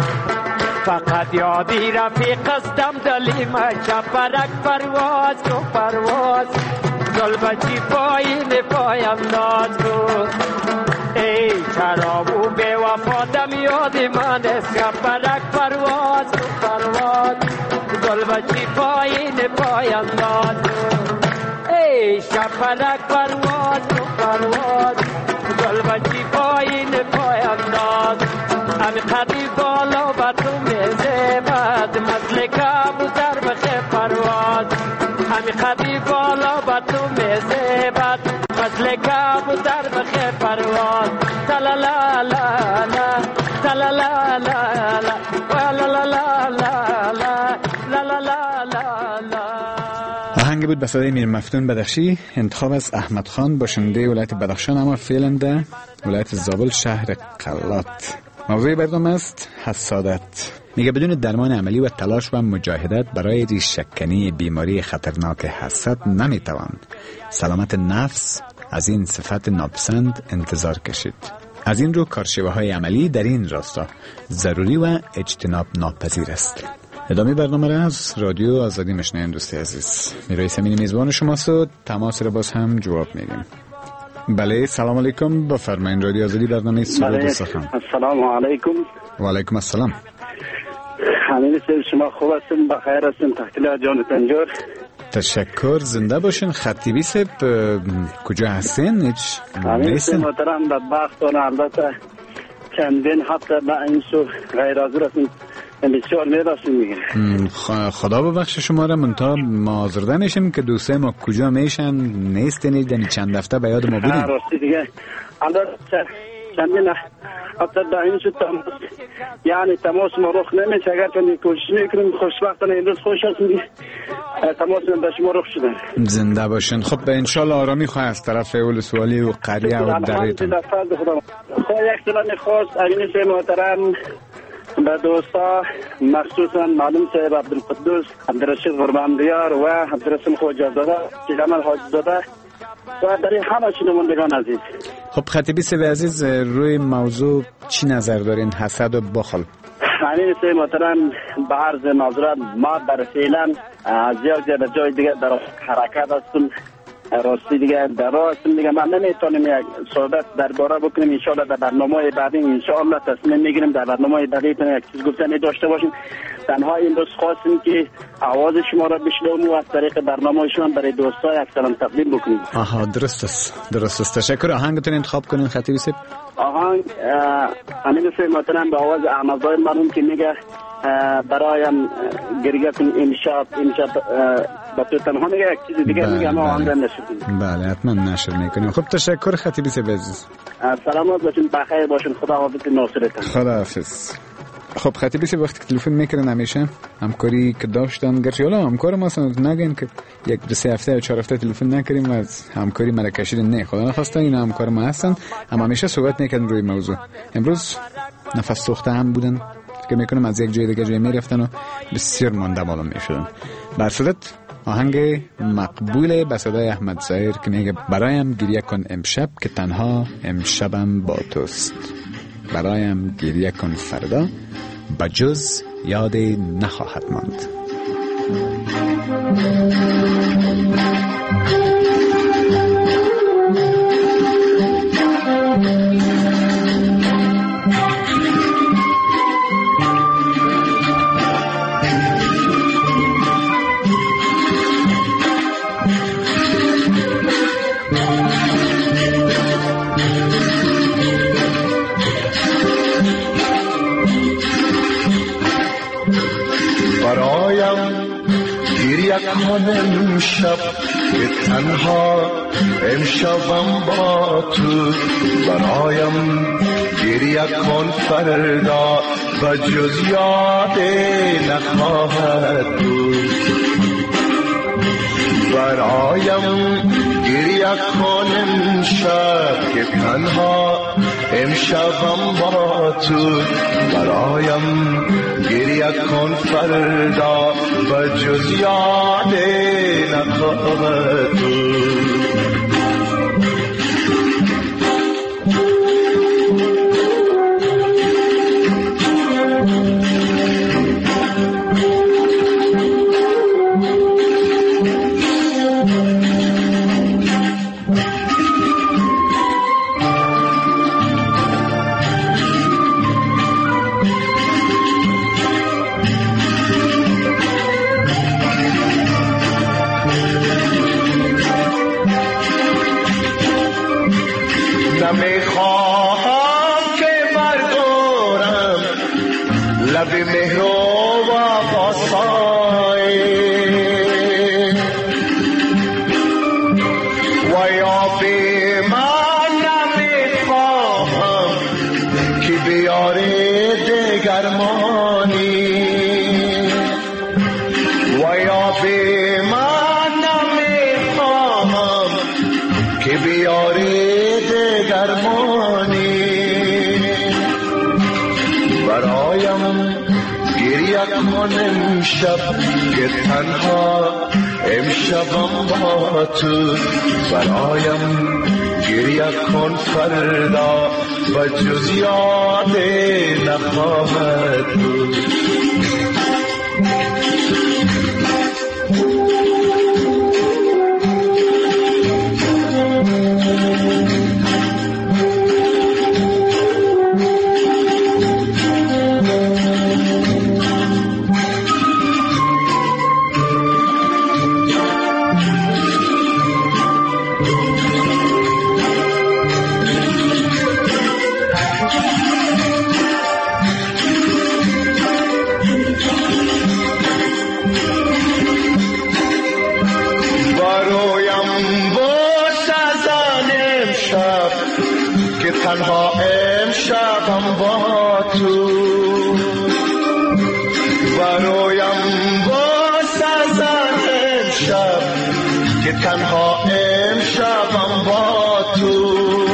فقط یادی رفیق استم دلی ما شبرک پرواز کو پرواز گل بچی پایین پایم ناز کو ای شراب و بے وفا دم یاد من است شبرک پرواز پرواز گل بچی پایین پایم ناز کو ای شبرک پرواز پرواز گل بچی پایین پایم ناز امی قدی بالا بر تو میزبد مثل کبوتر بخه پرواز امی قدی بالا با تو میزبد مثل کبوتر بخه پرواز تلالا لا لا تلالا لا لا لا لا لا لا لا لا لا لا آهنگ بود به صدای میر مفتون بدخشی، انتخاب از احمد خان، باشنده ولایت بدخشان اما فعلا در ولایت زابل شهر قلات. موضوع برنامه است حسادت. میگه بدون درمان عملی و تلاش و مجاهدت برای ریشه‌کنی بیماری خطرناک حسد نمیتوان سلامت نفس از این صفت ناپسند انتظار کشید. از این رو کارشیوه های عملی در این راستا ضروری و اجتناب ناپذیر است. ادامه برنامه را از رادیو آزادی میشنویم دوستی عزیز. میرای سمینی میزبان شماست و تماس را باز هم جواب میدیم. بله سلام علیکم، بفرمایید. رادیو آزادی برنامه سرود و سخن. السلام علیکم. و علیکم السلام. همین شما خوب هستین؟ بخیر هستین؟ تحتیل جان تنجور. تشکر، زنده باشین. خطیبی صاحب کجا هستین؟ هیچ نیستین؟ همین محترم بدبختانه البته چندین هفته به این سو غیر حاضر هستین، بسیار میرسیم میگه. خدا ببخش شما را، منتها ما آزرده میشیم که دوسته ما کجا میشن نیستین. یعنی چند هفته به یاد ما بودیم. راستی دیگه البته چندین هفته به این سو تماس یعنی تماس ما رخ نمیشه. اگر چندین کوشش میکنیم خوشبختانه امروز خوش هستیم. تماس به شما رخ شده. زنده باشین. خب به انشالله آرامی خواه از طرف ولسوالی و قریه و دریتون. خب یک سلام خاص امین سه محترم به دوستا مخصوصا معلوم صاحب عبدالقدوس عبدالرشید قرباندیار و عبدالرسیم خوجازاده جمال حاجزاده و در همه شنوندگان عزیز. خب خطیبی سوی عزیز روی موضوع چی نظر دارین؟ حسد و بخل. امین سه محترم به عرض معذرت ما در فعلا زیاد زیاد جای دیگه در حرکت هستم، راستی دیگه در راه هستم دیگه. من نمیتونم یک صحبت درباره بکنیم. انشاءالله در برنامه بعدی انشاءالله تصمیم میگیریم در برنامه بعدی یک چیز گفتنی داشته باشیم. تنها این روز خواستیم که آواز شما را بشنویم و از طریق برنامه شما برای دوستا یک سلام تقدیم بکنیم. آها درست است، درست است. تشکر. آهنگتون انتخاب کنین خطیبی صاحب. آهنگ امین سه محترم به آواز احمدزاده مرحوم که میگه برایم گریه کن امشب امشب با تو تنها میگه یک چیز دیگه میگه اما آهنگ نشر کنیم. بله حتما نشر میکنیم. خب تشکر خطیبی صاحب عزیز. سلامت باشین، بخیر باشین، خدا حافظ ناصرتان. خدا حافظ. خب خطیبی صاحب وقتی که تلفن میکردن همیشه همکاری که داشتن، گرچه حالا همکار ما اصلا نگین که یک دو سه هفته یا چهار هفته تلفن نکردیم و از همکاری مرا کشیدن. نه خدا نخواستن، این همکار ما هستن، اما همیشه صحبت میکردن روی موضوع. امروز نفس سوخته هم بودن که میکنم از یک جای دیگه جای میرفتن و بسیار مانده معلوم میشدن. بر صورت آهنگ مقبول به صدای احمد ظاهر که میگه برایم گریه کن امشب که تنها امشبم با توست، برایم گریه کن فردا بجز یاد نخواهد ماند. کنم امشب که تنها امشبم با تو، برایم گریه کن فردا و جز یاد نخواهد بود. برایم گریه کن امشب که تنها امشبم با تو، برایم گریه کن فردا و جز یاد نخواهد بود. نمیخواهم که بردارم لب مهر و وفای و یا به من نمیخواهم که بیاره دگرمانی و یا به من نمیخواهم که بیاره درمانی. برایم گریه کن امشب که تنها امشبم با تو، برایم گریه کن فردا و جز یاد نخواهد بود. تنها امشبم با تو، برایم با سزن که تنها امشبم با تو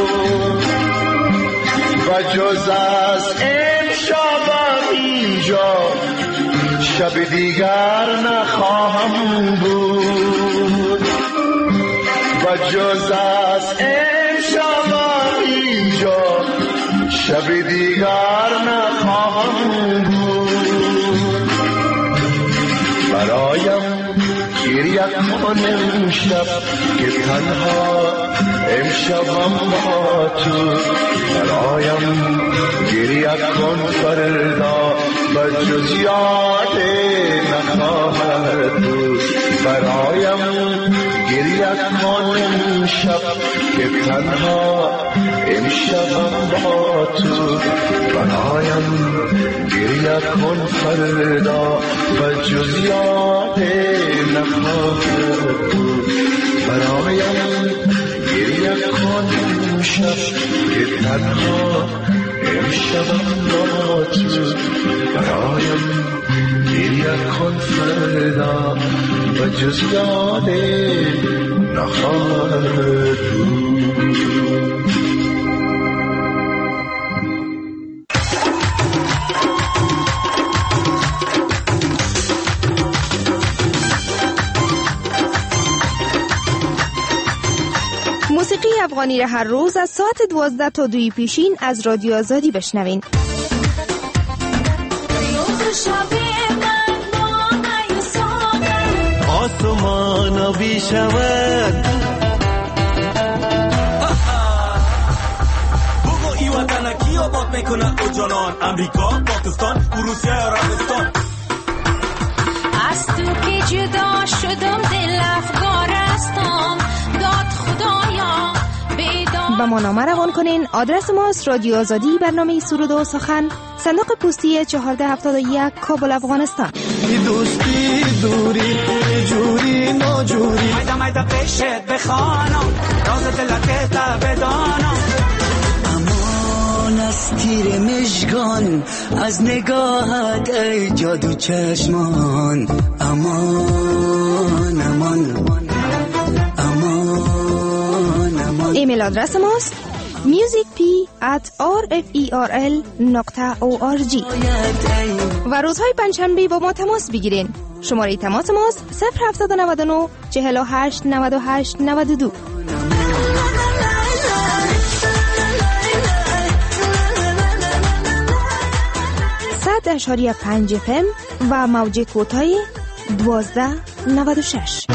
و جز از امشبم اینجا شب دیگر نخواهم بود و جز از امشبم اینجا شب دیگر نخواهم بود برایم گریه کن امشب که تنها امشبم با تو برایم گریه کن فردا و جز یاد نخواهد بود برایم گریه کن امشب که تنها امشبم با تو برایم گریه کن فردا و جز یاد نخواهد بود برایم گریه کن امشب که تنها امشبم با تو برایم گریه کن فردا و جز یاد نخواهد بود. موسیقی افغانی را هر روز از ساعت دوازده تا دوی پیشین از رادیو آزادی بشنوین. آسمان آبی شود بگو ای وطن کی آباد میکنه او جانان امریکا پاکستان روسیه عربستان از تو که جدا شدم دل افگارستم داد خدایا بیدار با ما نامه روان کنین. آدرس ماست رادیو آزادی برنامه سرود و سخن، صندوق پستی چهارده هفتاد و یک، کابل، افغانستان. دوستی دوری جوری ناجوری مایده مایده پیشت بخوانم راز دلت بدانم امان از تیر مشگان از نگاهت ای جادو چشمان امان امان امان امان. ایمیل آدرس ماست musicp at rferl نقطه org و روزهای پنجشنبه با ما تماس بگیرین. شماره تماس ماست صفر هفتصد و نود و نه چهل و هشت نود و هشت نود و دو. صد اشاری پنج پم و موج کوتاه دوازده نود و شش.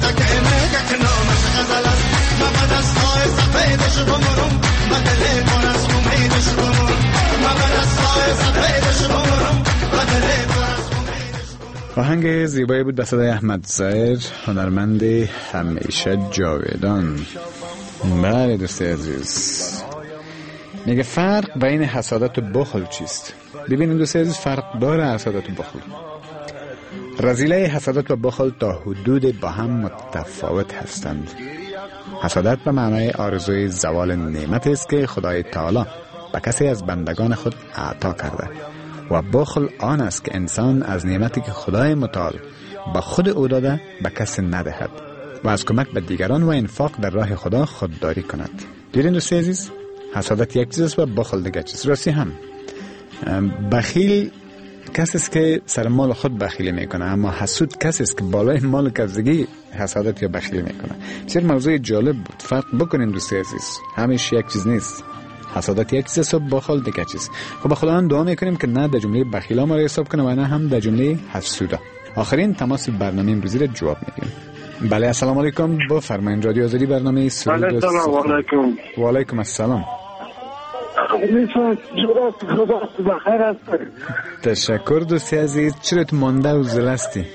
آهنگ زیبایی بود به صدای احمد ظاهر، هنرمند همیشه جاودان. بله دوستی عزیز، میگه فرق بین حسادت و بخل چیست؟ ببینید دوستی عزیز، فرق داره حسادت و بخل. رذیله حسادت و بخل تا حدود با هم متفاوت هستند. حسادت به معنای آرزوی زوال نعمت است که خدای تعالی به کسی از بندگان خود عطا کرده و بخل آن است که انسان از نعمتی که خدای متعال به خود او داده به کسی ندهد و از کمک به دیگران و انفاق در راه خدا خودداری کند. دیدین دوستی عزیز، حسادت یک چیز است و بخل دیگر چیز. راستی هم بخیل کسی است که سر مال خود بخیلی میکنه، اما حسود کسی است که بالای مال کسیگی حسادت یا بخیلی میکنه. بسیار موضوع جالب بود. فرق بکنین دوستی عزیز، همیشه یک چیز نیست. حسادت یک چیز و بخل دیگه چیز. خب با خداوند دعا میکنیم که نه در جمله بخیلا ما رو حساب کنه و نه هم در جمله حسودا. آخرین تماس برنامه امروزی رو جواب میدیم. بله السلام علیکم، بفرمایید. رادیو آزادی برنامه سرود و سخن. السلام علیکم. و علیکم السلام. تشکر دوستی عزیز. چرت مانده و زلستی؟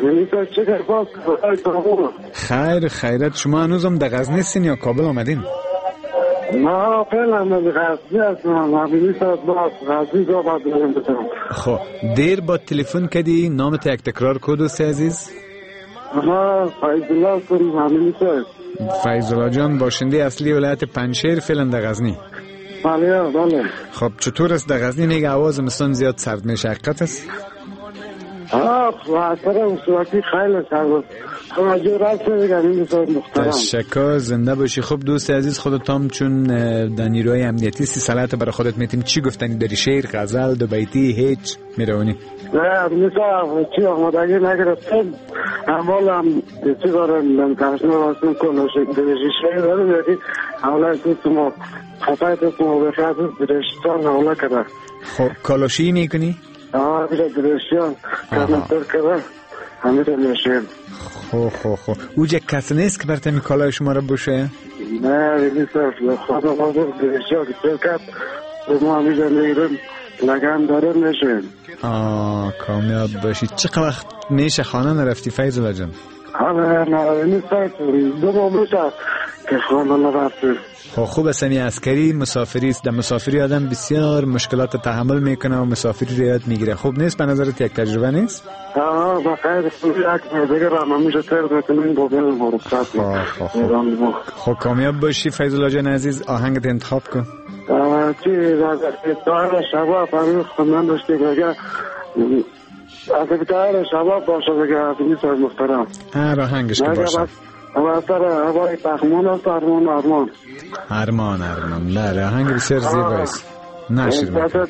خیر خیرت. شما هنوزم در غزنی هستین یا کابل آمدین؟ ما فعلا در غزنی هستم. همین ساعت با غزنی جا باید بریم بکنم. خب دیر با تلفن کردی، نامت یک تکرار کو دوستی عزیز؟ ما فیض‌الله کنیم. همین ساعت فیض‌الله جان باشنده اصلی ولایت پنجشیر فعلا در غزنی. بله بله. خب چطور است در غزنی؟ میگه آواز مثلا زیاد سرد میشه، حقیقت است؟ آه واسه اون صورتی خیلی سرد. توجه راست دیگه این دوست محترم. تشکر، زنده باشی. خب دوست عزیز خودت هم چون در نیروهای امنیتی سی سالت برای خودت میتیم چی گفتنی داری؟ شعر، غزل، دو بیتی هیچ میروانی؟ نه میسا چی آمادگی نگرفتم اول هم چی دارم تشنه راستم کنم شکلشی شعر دارم یکی اولا دوست ما خفایت دوست ما بخواهد درشتان اولا کرده. خب کالاشی میکنی؟ آه بیره درشتان کنتر کرده همیده میشیم. خو خو خو اوجه کسی نیست که برتمی کالای شما رو بوشه؟ نه میسا خدا ما درشتان کتر کرد و ما همیده میرم لگن داره میشیم. آه کامیاب باشی. چقدر وقت میشه خانه نرفتی فیض الله جان؟ آره نه نیست دو ماه میشه که خانه نرفتی. خب خوب استنی عسکری مسافری است. در مسافری آدم بسیار مشکلات تحمل میکنه و مسافری رو یاد میگیره. خوب نیست به نظرت یک تجربه نیست؟ آه بخیر خوبی یک دیگه را من میشه تر بکنیم با بیل مربطت. خب کامیاب باشی فیض الله جان عزیز. آهنگت انتخاب کن. چی دار شباب برای خواندن داشته بگه از دار شباب باشه بگه نیست محترم. هر آهنگش که باشه اما اثر هوای پخمون است. ارمان ارمان ارمان ارمان بله آهنگ بسیار زیبایست. نشر میکنم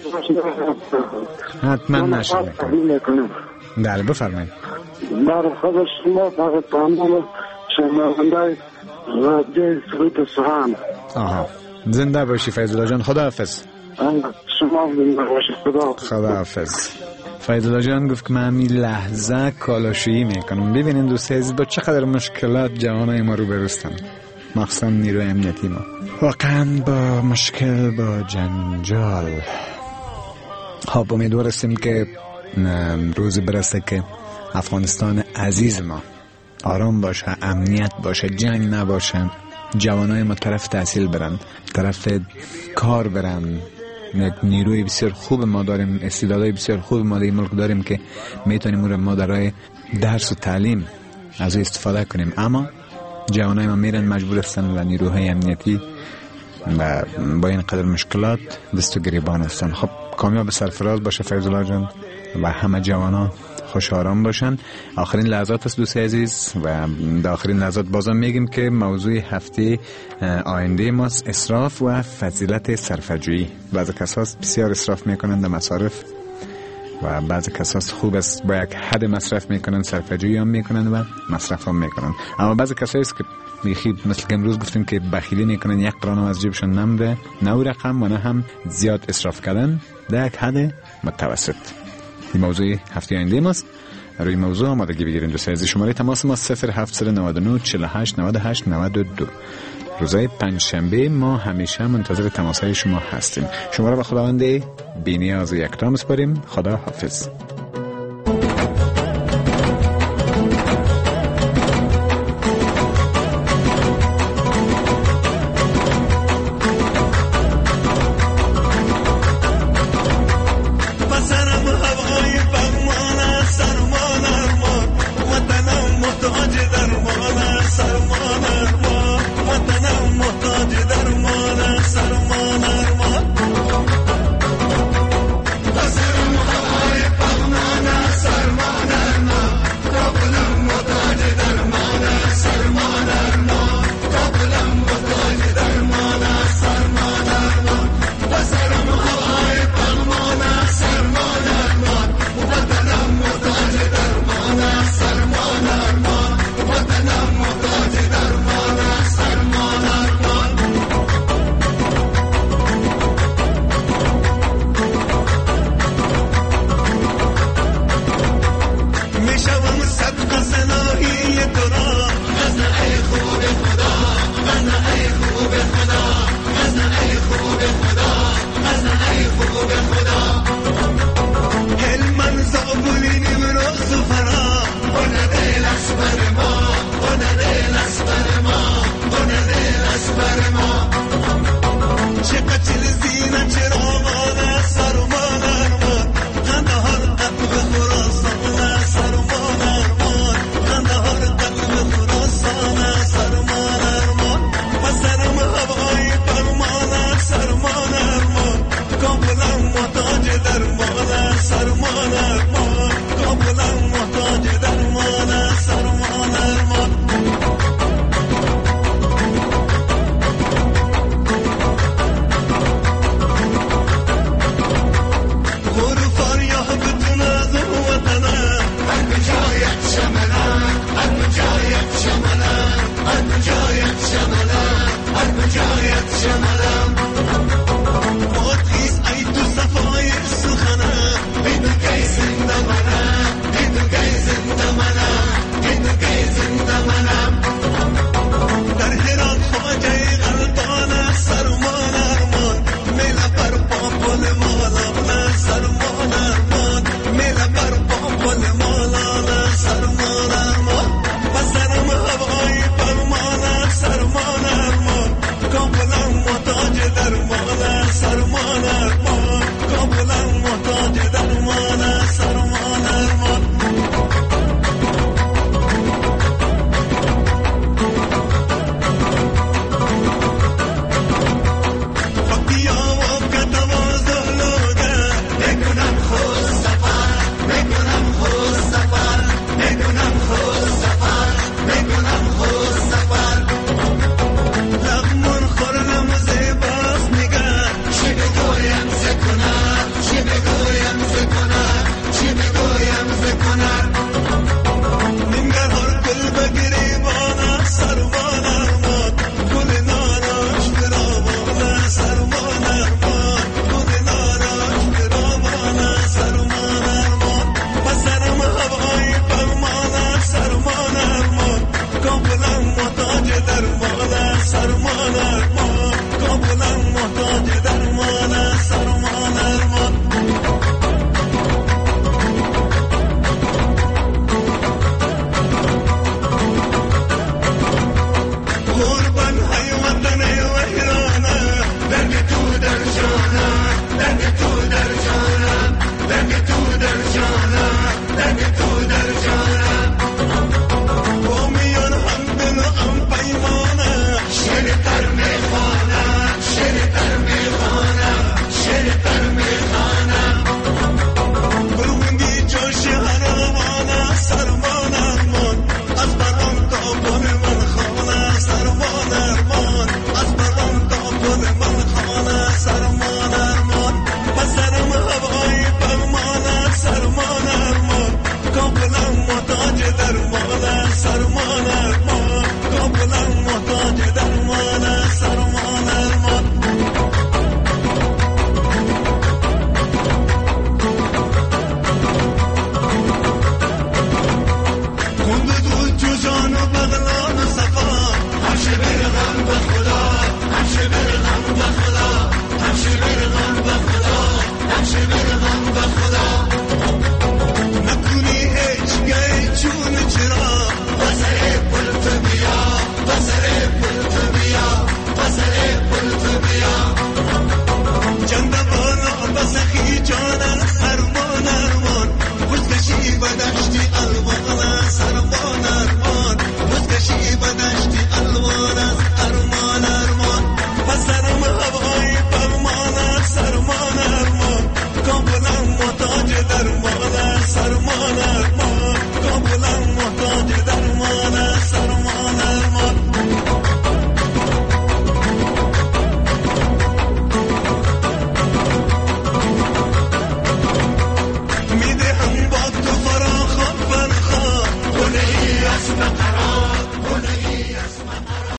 حتما نشر میکنم. بله بفرمایید. برای خود شما فقط تمام شنونده رادیو سرود سخن. آها زنده باشی فیض الله جان. خدا حافظ. شما زنده باشی. خدا خدا حافظ. فیض الله جان گفت که من همین لحظه کالاشویی میکنم. ببینید دوست عزیز با چقدر مشکلات جوانای ما رو برستن، مخصوصا نیروی امنیتی ما واقعا با مشکل با جنجال. خب امیدوار هستیم که روزی برسه که افغانستان عزیز ما آرام باشه، امنیت باشه، جنگ نباشه، جوانای ما طرف تحصیل برن، طرف کار برن. یک نیروی بسیار خوب ما داریم، استعدادهای بسیار خوب ما در این ملک داریم که میتونیم اون ما درای درس و تعلیم از استفاده کنیم، اما جوانای ما میرن مجبور هستن و نیروهای امنیتی و با این قدر مشکلات دست و گریبان هستن. خب کامیاب سرفراز باشه فیض الله جان و همه جوانا خوش آرام باشن. آخرین لحظات است دوست عزیز و در آخرین لحظات بازم میگیم که موضوع هفته آینده ماست اسراف و فضیلت صرفه‌جویی. بعضی کسا بسیار اسراف میکنند در مصارف و بعضی کسا خوب است با یک حد مصرف میکنند، صرفه‌جویی هم میکنند و مصرف هم میکنند. اما بعضی کسایی است که میخواد مثل که امروز گفتیم که بخیلی میکنن، یک قران از جیبشون نمیره، نه رقم و نه هم زیاد اسراف کردن، در یک حد متوسط. این موضوع هفته آینده ماست. روی موضوع آمادگی بگیرید دوست عزیز. شماره تماس ما صفر هفت نه نه چهل و هشت نود و هشت نود و دو. روزهای پنجشنبه ما همیشه منتظر تماس‌های شما هستیم. شما را به خداوند بی‌نیاز و یکتا می‌سپاریم. خدا حافظ.